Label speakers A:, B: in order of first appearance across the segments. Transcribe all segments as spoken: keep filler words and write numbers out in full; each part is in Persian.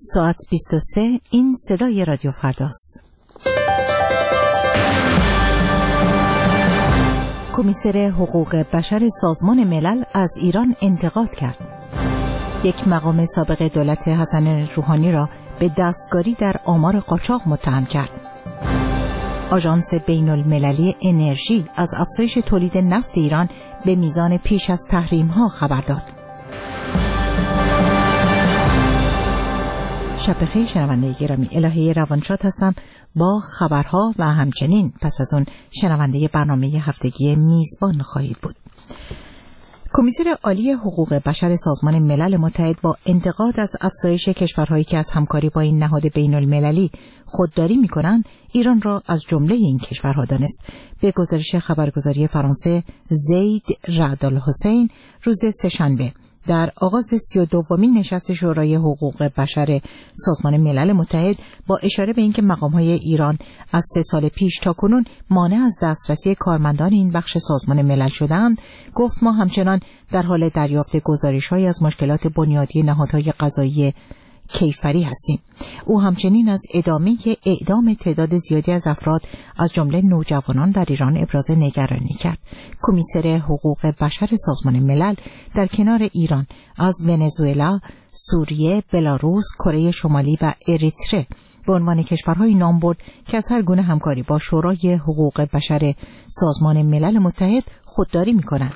A: ساعت بیست و سه. این صدای رادیو فرداست. کمیسر حقوق بشر سازمان ملل از ایران انتقاد کرد. یک مقام سابق دولت حسن روحانی را به دستکاری در آمار قاچاق متهم کرد. آژانس بین المللی انرژی از افزایش تولید نفت ایران به میزان پیش از تحریم‌ها خبر داد. شب بخیر شنونده گرامی، الهه روانشاد هستم با خبرها و همچنین پس از اون شنونده برنامه هفتگی میزبان خواهید بود. کمیسر عالی حقوق بشر سازمان ملل متحد با انتقاد از افزایش کشورهایی که از همکاری با این نهاد بین المللی خودداری می‌کنند، ایران را از جمله این کشورها دانست. به گزارش خبرگزاری فرانسه، زید رعد الحسین روز سه‌شنبه در آغاز سی و دومین نشست شورای حقوق بشر سازمان ملل متحد با اشاره به اینکه مقام‌های ایران از سه سال پیش تا کنون مانع از دسترسی کارمندان این بخش سازمان ملل شدند، گفت ما همچنان در حال دریافت گزارش‌هایی از مشکلات بنیادی نهادهای قضایی کیفری هستیم. او همچنین از ادامه اعدام تعداد زیادی از افراد از جمله نوجوانان در ایران ابراز نگرانی کرد. کمیسر حقوق بشر سازمان ملل در کنار ایران از ونزوئلا، سوریه، بلاروس، کره شمالی و اریتره به عنوان کشورهای نام برد که از هر گونه همکاری با شورای حقوق بشر سازمان ملل متحد خودداری می‌کنند.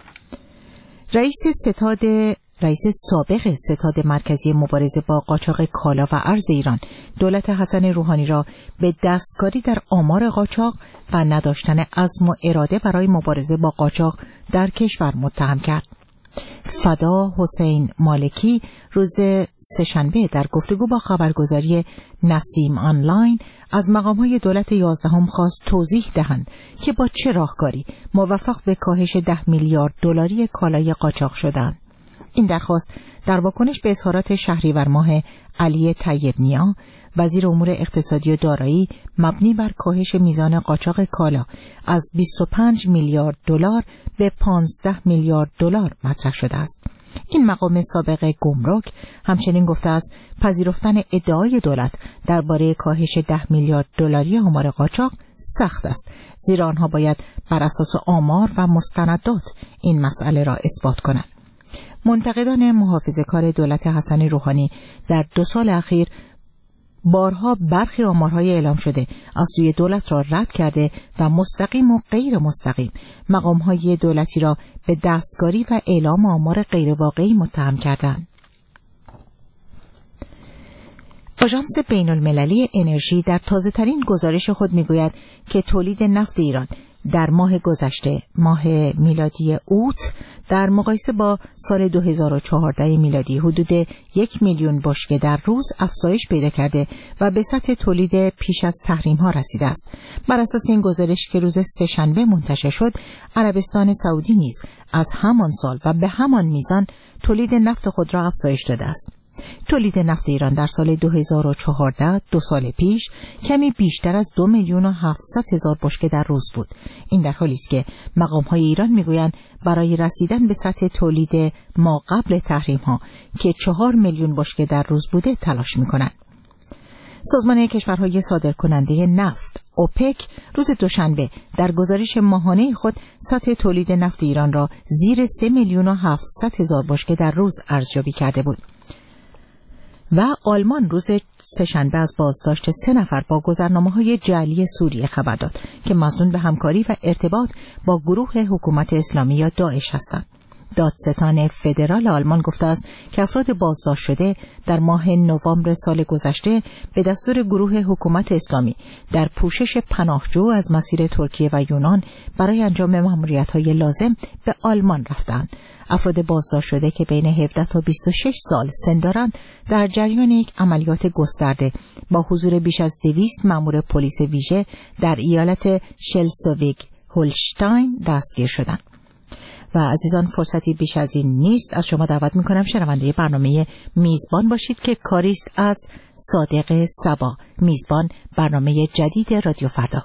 A: رئیس ستاد رئیس سابق ستاد مرکزی مبارزه با قاچاق کالا و ارز ایران، دولت حسن روحانی را به دستکاری در آمار قاچاق و نداشتن عزم و اراده برای مبارزه با قاچاق در کشور متهم کرد. فدا حسین مالکی روز سه‌شنبه در گفتگو با خبرگزاری نسیم آنلاین از مقام‌های دولت یازدهم خواست توضیح دهند که با چه راهکاری موفق به کاهش ده میلیارد دلاری کالای قاچاق شدند. این درخواست در واکنش به اظهارات شهریور ماه علی طیب نیا، وزیر امور اقتصادی و دارایی، مبنی بر کاهش میزان قاچاق کالا از بیست و پنج میلیارد دلار به پانزده میلیارد دلار مطرح شده است. این مقام سابق گمرک همچنین گفته است پذیرفتن ادعای دولت درباره کاهش ده میلیارد دلاری آمار قاچاق سخت است، زیرا آنها باید بر اساس آمار و مستندات این مسئله را اثبات کنند. منتقدان محافظه‌کار دولت حسن روحانی در دو سال اخیر بارها برخی آمارهای اعلام شده از سوی دولت را رد کرده و مستقیم و غیر مستقیم مقام‌های دولتی را به دستکاری و اعلام آمار غیر واقعی متهم کردند. آژانس بین المللی انرژی در تازه‌ترین گزارش خود می‌گوید که تولید نفت ایران در ماه گذشته، ماه میلادی اوت، در مقایسه با سال دو هزار و چهارده میلادی حدود یک میلیون بشکه در روز افزایش پیدا کرده و به سطح تولید پیش از تحریم ها رسیده است. بر اساس این گزارش که روز سه‌شنبه منتشر شد، عربستان سعودی نیز از همان سال و به همان میزان تولید نفت خود را افزایش داده است. تولید نفت ایران در سال دو هزار و چهارده، دو سال پیش، کمی بیشتر از دو میلیون و هفتصد هزار بشکه در روز بود. این در حالی است که مقام‌های ایران میگویند برای رسیدن به سطح تولید ما قبل تحریم‌ها که چهار میلیون بشکه در روز بوده تلاش می‌کنند. سازمان کشورهای صادرکننده نفت اوپک روز دوشنبه در گزارش ماهانه خود سطح تولید نفت ایران را زیر سه میلیون و هفتصد هزار بشکه در روز ارزیابی کرده بود. و آلمان روز سه‌شنبه از بازداشت سه نفر با گذرنامه‌های جعلی سوریه خبر داد که مظنون به همکاری و ارتباط با گروه حکومت اسلامی یا داعش هستند. دادستان فدرال آلمان گفته است که افراد بازداشت شده در ماه نوامبر سال گذشته به دستور گروه حکومت اسلامی در پوشش پناهجو از مسیر ترکیه و یونان برای انجام مأموریت‌های لازم به آلمان رفتند. افراد بازداشت شده که بین هفده تا بیست و شش سال سن دارند در جریان یک عملیات گسترده با حضور بیش از دویست مأمور پلیس ویژه در ایالت شلزویگ هولشتاین دستگیر شدند. و عزیزان، فرصتی بیش از این نیست. از شما دعوت میکنم شنونده برنامه میزبان باشید که کاریست از صادق صبا، میزبان برنامه جدید رادیو فردا.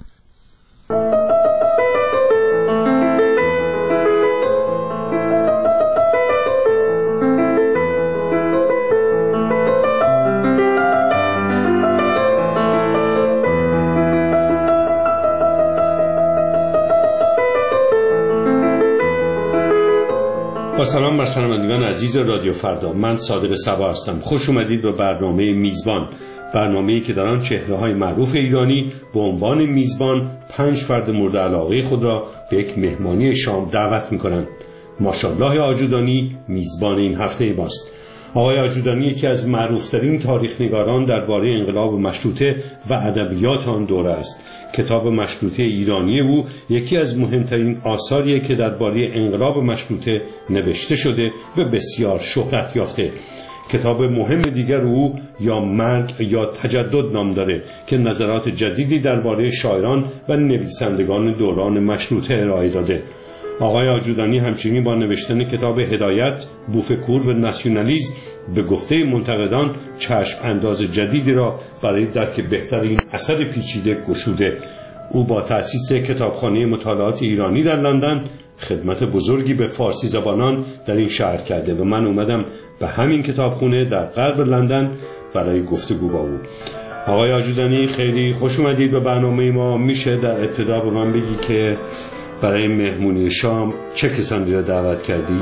B: با سلام بر شنوندگان عزیز رادیو فردا، من صادق صبا هستم. خوش اومدید به برنامه میزبان، برنامه‌ای که در آن چهره‌های معروف ایرانی به عنوان میزبان پنج فرد مورد علاقه خود را به یک مهمانی شام دعوت می‌کنند. ماشاءالله آجودانی میزبان این هفته ماست. آقای آجودانی یکی از معروفترین تاریخ‌نگاران درباره انقلاب مشروطه و ادبیات آن دوره است. کتاب مشروطه ایرانی او یکی از مهمترین آثاریه که درباره انقلاب مشروطه نوشته شده و بسیار شهرت یافته. کتاب مهم دیگر او یا مرگ یا تجدد نام داره که نظرات جدیدی درباره شاعران و نویسندگان دوران مشروطه ارائه داده. آقای آجودانی همچنین با نوشتن کتاب هدایت، بوفکور و ناسیونالیسم به گفته منتقدان چشم انداز جدیدی را برای درک بهترین اثر پیچیده گشوده. او با تأسیس کتابخانه مطالعات ایرانی در لندن خدمت بزرگی به فارسی زبانان در این شهر کرده و من اومدم به همین کتابخانه در غرب لندن برای گفتگو با او. آقای آجودانی خیلی خوش اومدید به برنامه ما. میشه در ابتدا به من بگی که برای مهمونی شام چه کسانی را دعوت کردی؟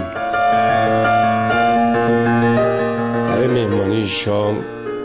C: برای مهمونی شام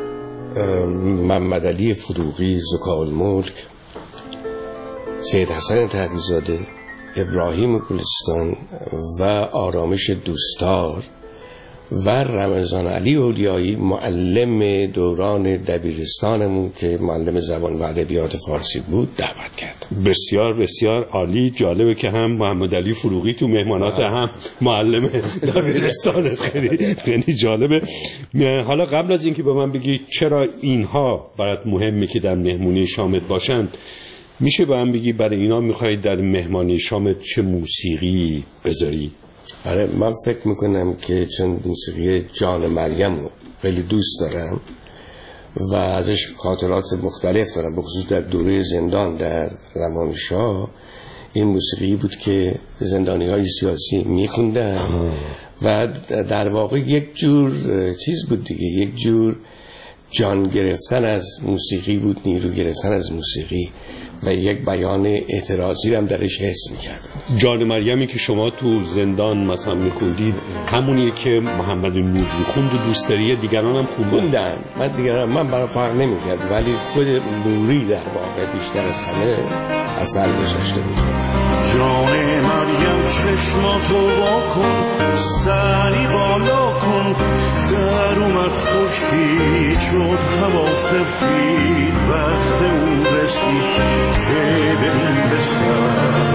C: محمد علی فروغی زکاالملک، سید حسن تحریزاده، ابراهیم گلستان و آرامش دوستار و رمضان علی اولیایی، معلم دوران دبیرستانمون که معلم زبان و ادبیات فارسی بود، دعوت کرد.
B: بسیار بسیار عالی. جالبه که هم محمد علی فروغی تو مهمانات هم معلم دبیرستان. خیلی خیلی جالبه. حالا قبل از اینکه به من بگی چرا اینها برات مهمه که در مهمونی شامت باشن، میشه به من بگی برای اینا میخوای در مهمانی شامت چه موسیقی بذاری؟
C: آره، من فکر میکنم که چون موسیقی جان مریم رو خیلی دوست دارم و ازش خاطرات مختلف دارم، به خصوص در دوره زندان در زمان شاه. این موسیقی بود که زندانی های سیاسی میخوندن و در واقع یک جور چیز بود دیگه، یک جور جان گرفتن از موسیقی بود، نیرو گرفتن از موسیقی و یک بیان اعتراضی هم درش حس می‌کردم.
B: جان مریمی که شما تو زندان مثلا می‌خوندید همونیه که محمد نوری خوند و دوست داری دیگران هم
C: خوندن؟ من دیگران من برای فرق نمی‌کرد، ولی خود نوری در واقع بیشتر از همه اثر گذاشته بود.
D: جان مریم چشماتو واکن، سری بالا کن، در اومد خورشید شد هوا سفید، وقت اون رسید که ببین به سر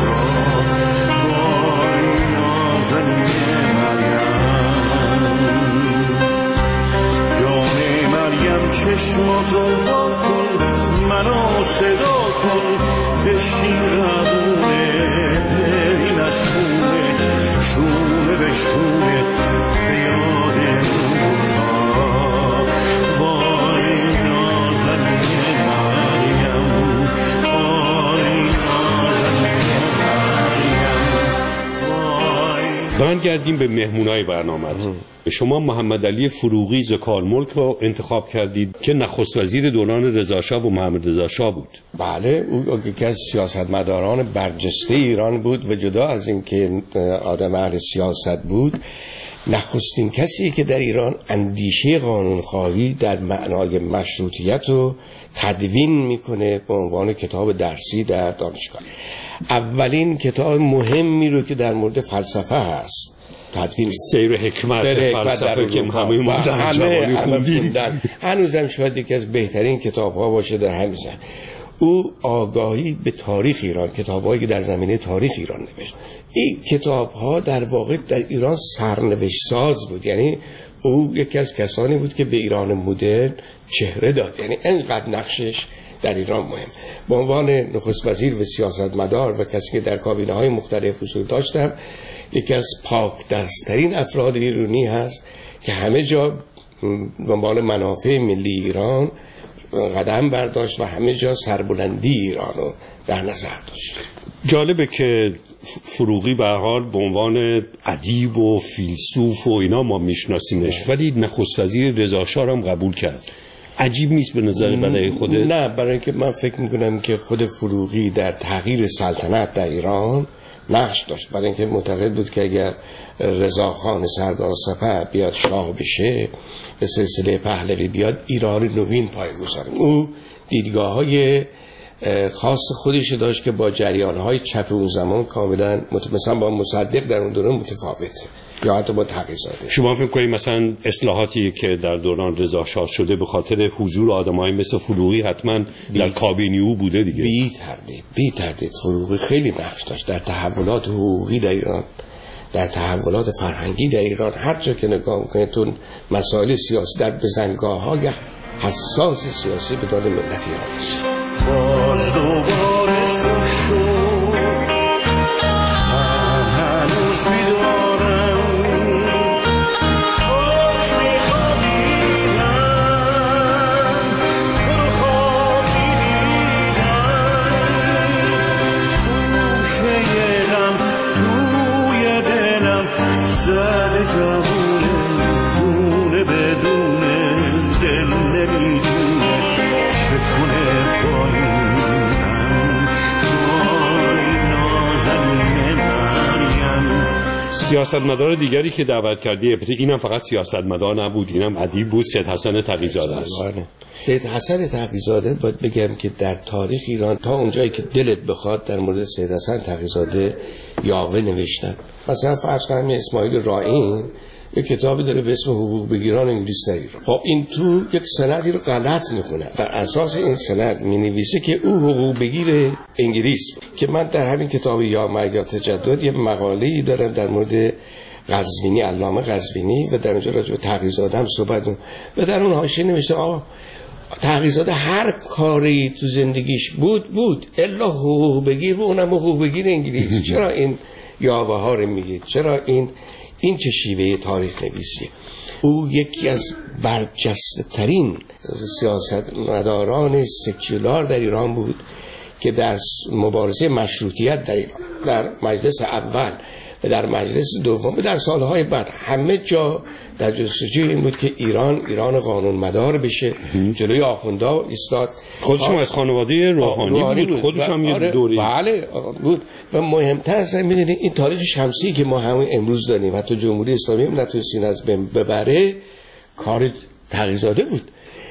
D: وای نازنین مریم. جان مریم چشماتو واکن، منو صدا کن، بشین ربونه بریم از خونه، شونه به شونه به یاد روزها. وای نازنین مریم، وای نازنین مریم.
B: برگردیم به مهمونای برنامه. به شما محمد علی فروغی زکاالملک رو انتخاب کردید که نخست وزیر دوران رضاشاه و محمد رضاشاه بود.
C: بله، او یکی از سیاستمداران برجسته ایران بود و جدا از اینکه آدم اهل سیاست بود، نخستین کسی که در ایران اندیشه قانونخواهی در معنای مشروطیت رو تدوین میکنه به عنوان کتاب درسی در دانشگاه. اولین کتاب مهمی رو که در مورد فلسفه هست، تدوین
B: سیر حکمت فلسفه که همه ما در جوانی خوندیم،
C: هنوزم شاید یکی از بهترین کتاب‌ها باشه در همین زمینه. او آگاهی به تاریخ ایران، کتاب‌هایی که در زمینه تاریخ ایران نوشت، این کتاب‌ها در واقع در ایران سرنوشت ساز بود. یعنی او یکی از کسانی بود که به ایران مدرن چهره داد. یعنی اینقدر نقشش در ایران مهم. به عنوان نخست وزیر و سیاستمدار و کسی که در کابینه‌های مختلف حضور داشتم، یکی از پاک دست‌ترین افراد ایرانی هست که همه جا دنبال منافع ملی ایران قدم برداشت و همه جا سربلندی ایران رو در نظر داشت.
B: جالبه که فروغی به هر حال به عنوان ادیب و فیلسوف و اینا ما میشناسیمش، ولی نخست وزیر رضاشاه هم قبول کرد. عجیب نیست به نظر برای خودت؟
C: نه، برای اینکه من فکر میکنم که خود فروغی در تغییر سلطنت در ایران نقش داشت، برای اینکه معتقد بود که اگر رضاخان سردار سپه بیاد شاه بشه، به سلسله پهلوی بیاد، ایران نوین پایه‌گذار. او دیدگاه‌های خاص خودش داشت که با جریان‌های چپ اون زمان کاملا مثلا با مصدق در اون دوره متفاوته، یا حتی با تقی‌زاده.
B: شما فکر کنید مثلا اصلاحاتی که در دوران رضا شاه شده به خاطر حضور آدمایی مثل فروغی حتما در کابینه او بوده دیگه؟
C: بی تردید بی تردید فروغی خیلی نقش داشت در تحولات حقوقی در ایران، در تحولات فرهنگی در ایران. هر جا که نگاه می‌کنید تو مسائل سیاسی، در بزنگاه‌های حساس سیاسی به داد ملت ایران است.
D: باز دوباره صبح شد، من هنوز بیدارم، کاش می‌خوابیدم، تو رو خواب می‌بینم، خوشه غم توی دلم زده جوونه، دونه بدونه دل نمیدونه چه کنه با این
B: سیاستمدار دیگری که دعوت کردی، اینم فقط سیاستمدار نبود، اینم ادیب بود، سید حسن تقی‌زاده است.
C: سید حسن تقی‌زاده باید بگم که در تاریخ ایران تا اونجایی که دلت بخواد در مورد سید حسن تقی‌زاده یاوه نوشتن. مثلا فرض کنیم اسماعیل رائین یک کتابی داره به اسم حقوق بگیران انگلیس در ایران. خب این تو یک سندی رو غلط میکنه، بر اساس این سند مینویسه که او حقوق بگیر انگلیس، که من در همین کتاب یا مرگ یا تجدد یه مقاله‌ای دارم در مورد قزوینی، علامه قزوینی، و در اونجا راجع به تقی‌زاده هم صحبت می‌کنم و در اون حاشیه نوشته آ تقی‌زاده هر کاری تو زندگیش بود بود الا حقوق بگیر، و اونم حقوق بگیر انگلیس. چرا این یاوه ها رو میگید؟ چرا این این چه شیوه تاریخ نویسیه؟ او یکی از برجسته ترین سیاستمداران سکولار در ایران بود که در مبارزه مشروطیت در ایران، در مجلس اول و در مجلس دوم و در سالهای بعد همه جا در جستجوی این بود که ایران ایران قانون مدار بشه، جلوی آخوندا ایستاد.
B: خودشون از خانواده روحانی بود، خودش هم یه
C: آره
B: دوری
C: بله بود. و مهمتر از این می‌دونید این تاریخ شمسی که ما همون امروز داریم، حتی جمهوری اسلامی هم نتونستین از بین ببره، کار تقی‌زاده بود.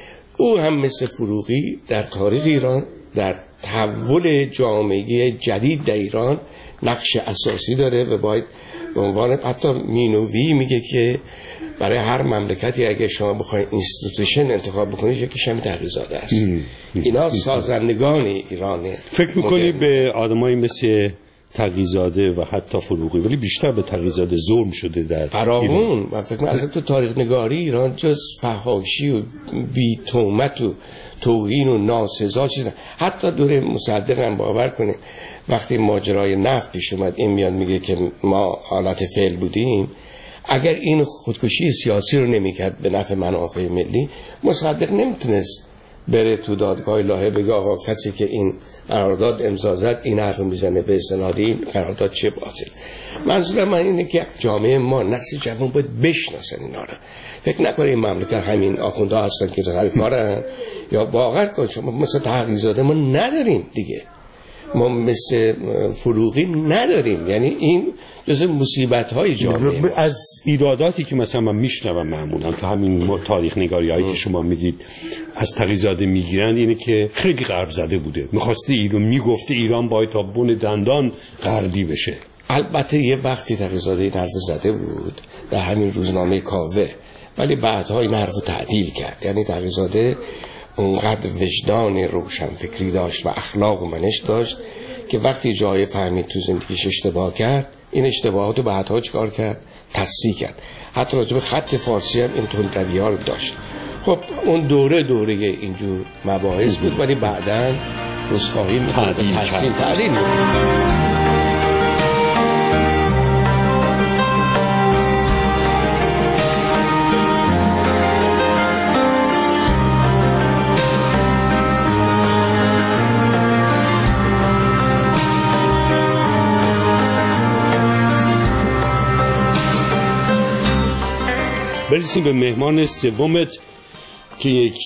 C: او هم مثل فروغی در تاریخ ایران، در تحول جامعه جدید در ایران نقش اساسی داره و باید به عنوان، حتی مینوی میگه که برای هر مملکتی اگه شما بخواید اینستیتوشن انتخاب بکنید یکیش همین تقی‌زاده است. اینا سازندگان ایرانه.
B: فکر میکنی به آدمایی مثل تقی‌زاده و حتی فروغی، ولی بیشتر به تقی‌زاده ظلم شده در
C: فراوون؟ من فکر می‌کنم اصلا تو تاریخ نگاری ایران جز فحاشی و بی تهمت و توهین و ناسزا چیز، حتی دوره مصدق هم باور کنید وقتی ماجرای نفت پیش اومد، این میاد میگه که ما حالت فعل بودیم، اگر این خودکشی سیاسی رو نمی‌کرد به نفع منافع ملی، مصدق نمیتونست بره تو دادگاه لاهه بگه آقا کسی که این قرارداد امضا زد این حرف میزنه به استناد این قرارداد چه باطل. منظورم من اینه که جامعه ما، نسل جوان باید بشناسن اینا رو. فکر نکنه این مملکت همین آخوندا هستن که هر کارن، یا واقعا که شما مثل تقی‌زاده ما نداریم دیگه، ما مثل فروغی نداریم. یعنی این جز مصیبت‌های جامعه.
B: از ایراداتی که مثلا من میشنوم معمولا تو همین تاریخ نگاری‌هایی که شما میدید از تقی‌زاده میگیرند اینه که خیلی غرب زده بوده، می‌خواسته ایران، میگفته ایران باید تا بن دندان غربی بشه.
C: البته یه وقتی تقی‌زاده این حرف زده بود در همین روزنامه کاوه، ولی بعدها این حرف رو تعدیل کرد. یعنی تقی‌زاده اونقدر وجدان روشنفکری داشت و اخلاق و منش داشت که وقتی جای فهمید تو زندگیش اشتباه کرد، این اشتباهات رو بعدها چکار کرد؟ تصحیح کرد. حتی راجع به خط فارسی هم این تندروی‌ها رو داشت. خب اون دوره دوره اینجور مباحث بود، ولی بعداً رسخایی می‌کرد، تحسین تعدیل می‌کرد.
B: برسیم به مهمان سومت که یک